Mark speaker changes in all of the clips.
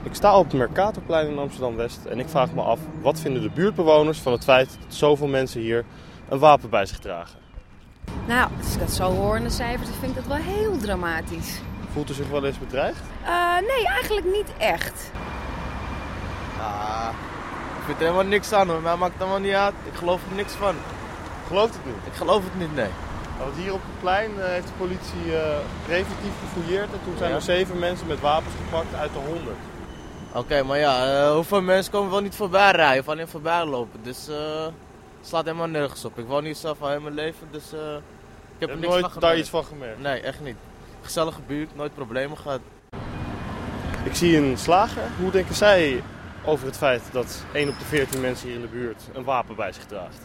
Speaker 1: Ik sta op het Mercatorplein in Amsterdam-West en ik vraag me af, wat vinden de buurtbewoners van het feit dat zoveel mensen hier een wapen bij zich dragen?
Speaker 2: Nou, als ik dat zo hoor in de cijfers, dan vind ik dat wel heel dramatisch.
Speaker 1: Voelt u zich wel eens bedreigd?
Speaker 2: Nee, eigenlijk niet echt.
Speaker 3: Ja, ik vind er helemaal niks aan hoor, mij maakt het helemaal niet uit. Ik geloof er niks van.
Speaker 1: Gelooft het niet?
Speaker 3: Ik geloof het niet, nee.
Speaker 1: Want hier op het plein heeft de politie preventief gefouilleerd en toen zijn er 7 mensen met wapens gepakt uit de 100.
Speaker 3: Oké, maar ja, hoeveel mensen komen wel niet voorbij rijden of alleen voorbij lopen, dus het slaat helemaal nergens op. Ik woon hier zelf al heel mijn leven, dus ik heb er niks van
Speaker 1: nooit
Speaker 3: gemerkt.
Speaker 1: daar iets van gemerkt?
Speaker 3: Nee, echt niet. Gezellige buurt, nooit problemen gehad.
Speaker 1: Ik zie een slager. Hoe denken zij over het feit dat 1 op de 14 mensen hier in de buurt een wapen bij zich draagt?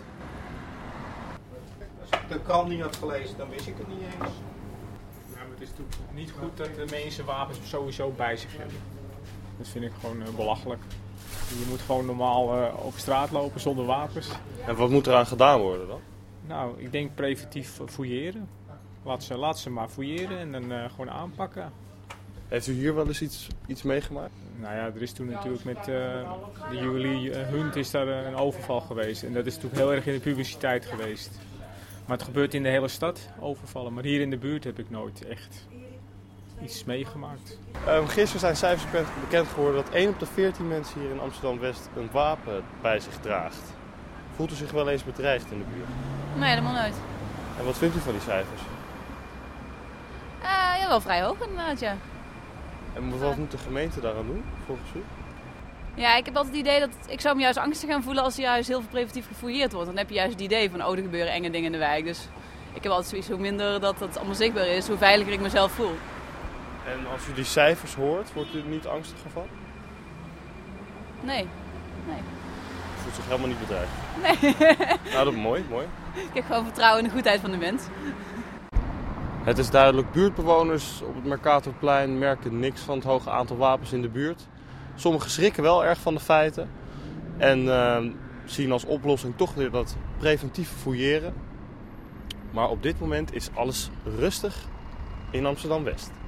Speaker 4: Als ik de krant niet had gelezen, dan wist ik het niet eens.
Speaker 5: Ja, maar het is natuurlijk niet goed dat de mensen wapens sowieso bij zich hebben. Dat vind ik gewoon belachelijk. Je moet gewoon normaal over straat lopen zonder wapens.
Speaker 1: En wat moet eraan gedaan worden dan?
Speaker 5: Nou, ik denk preventief fouilleren. Laat ze maar fouilleren en dan gewoon aanpakken.
Speaker 1: Heeft u hier wel eens iets meegemaakt?
Speaker 5: Nou ja, er is toen natuurlijk met de Julie Hunt is daar een overval geweest. En dat is natuurlijk heel erg in de publiciteit geweest. Maar het gebeurt in de hele stad, overvallen. Maar hier in de buurt heb ik nooit echt iets meegemaakt.
Speaker 1: Gisteren zijn cijfers bekend geworden dat 1 op de 14 mensen hier in Amsterdam-West een wapen bij zich draagt. Voelt u zich wel eens bedreigd in de buurt?
Speaker 6: Nee, helemaal nooit.
Speaker 1: En wat vindt u van die cijfers?
Speaker 6: Ja, wel vrij hoog inderdaad, ja.
Speaker 1: En wat moet de gemeente daaraan doen, volgens u?
Speaker 6: Ja, ik heb altijd het idee dat ik zou me juist angstig gaan voelen als er juist heel veel preventief gefouilleerd wordt. Dan heb je juist het idee van, er gebeuren enge dingen in de wijk. Dus ik heb altijd zoiets, hoe minder dat het allemaal zichtbaar is, hoe veiliger ik mezelf voel.
Speaker 1: En als u die cijfers hoort, wordt u er niet angstig van?
Speaker 6: Nee.
Speaker 1: U voelt zich helemaal niet bedreigd?
Speaker 6: Nee.
Speaker 1: Nou, dat is mooi.
Speaker 6: Ik heb gewoon vertrouwen in de goedheid van de mens.
Speaker 1: Het is duidelijk, buurtbewoners op het Mercatorplein merken niks van het hoge aantal wapens in de buurt. Sommigen schrikken wel erg van de feiten en zien als oplossing toch weer dat preventieve fouilleren. Maar op dit moment is alles rustig in Amsterdam-West.